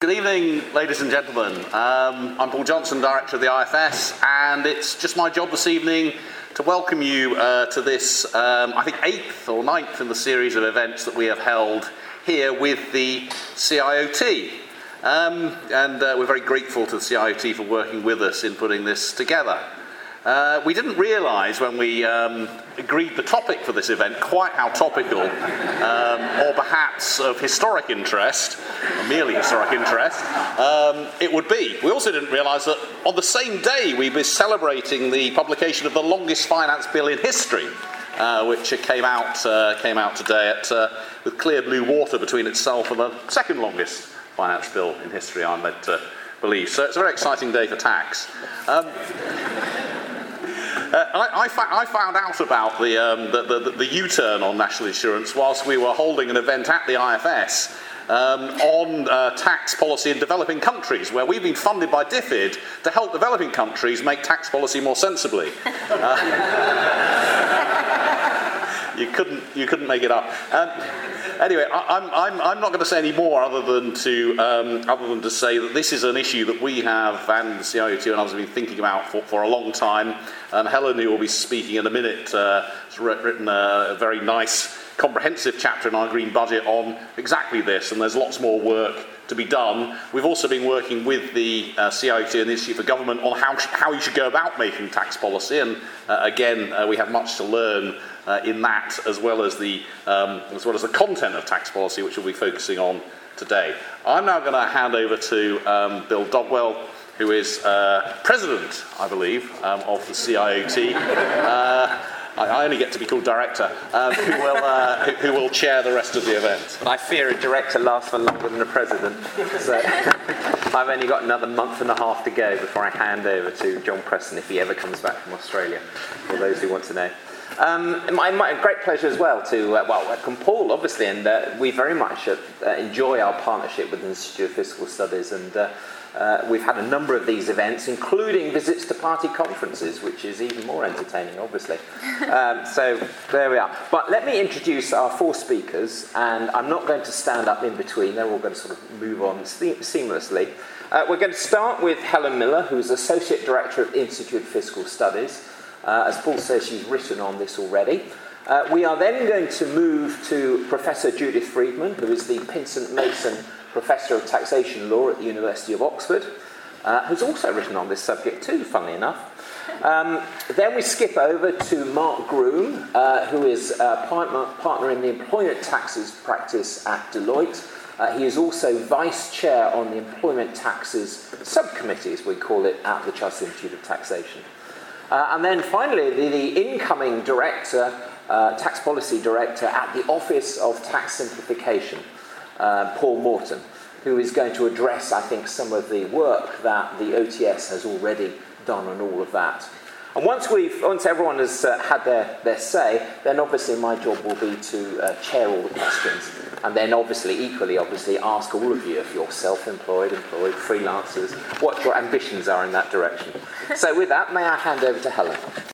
Good evening, ladies and gentlemen. I'm Paul Johnson, Director of the IFS, and it's just my job this evening to welcome you to this, I think, 8th or 9th in the series of events that we have held here with the CIOT. We're very grateful to the CIOT for working with us in putting this together. We didn't realise when we agreed the topic for this event quite how topical, or perhaps of historic interest, or merely historic interest, it would be. We also didn't realise that on the same day we'd be celebrating the publication of the longest finance bill in history, which came out today with clear blue water between itself and the second longest finance bill in history, I'm led to believe. So it's a very exciting day for tax. I found out about the U-turn on national insurance whilst we were holding an event at the IFS on tax policy in developing countries, where we've been funded by DFID to help developing countries make tax policy more sensibly. You couldn't make it up. Anyway, I'm not going to say any more other than to say that this is an issue that we have, and the CIOT and others have been thinking about for a long time. Helen, who will be speaking in a minute, has written a very nice, comprehensive chapter in our Green Budget on exactly this, and there's lots more work to be done. We've also been working with the CIOT and the Institute for Government on how you should go about making tax policy, and again, we have much to learn in that, as well as the content of tax policy, which we'll be focusing on today. I'm now going to hand over to Bill Dodwell, who is president, I believe, of the CIOT. I only get to be called director, who will chair the rest of the event. I fear a director lasts for longer than a president, so I've only got another month and a half to go before I hand over to John Preston, if he ever comes back from Australia, for those who want to know. My great pleasure as well to welcome Paul, obviously, and we very much enjoy our partnership with the Institute of Fiscal Studies, and we've had a number of these events, including visits to party conferences, which is even more entertaining, obviously. So there we are. But let me introduce our four speakers, and I'm not going to stand up in between. They're all going to sort of move on seamlessly. We're going to start with Helen Miller, who's Associate Director of the Institute of Fiscal Studies. As Paul says, she's written on this already. We are then going to move to Professor Judith Friedman, who is the Pinsent Mason Professor of Taxation Law at the University of Oxford, who's also written on this subject too, funnily enough. Then we skip over to Mark Groom, who is a partner in the employment taxes practice at Deloitte. He is also Vice Chair on the Employment Taxes Subcommittee, as we call it, at the Chartered Institute of Taxation. And then finally, the incoming director, tax policy director at the Office of Tax Simplification, Paul Morton, who is going to address, I think, some of the work that the OTS has already done on all of that. And once everyone has had their say, then obviously my job will be to chair all the questions, and then equally ask all of you, if you're self-employed, employed, freelancers, what your ambitions are in that direction. So with that, may I hand over to Helen?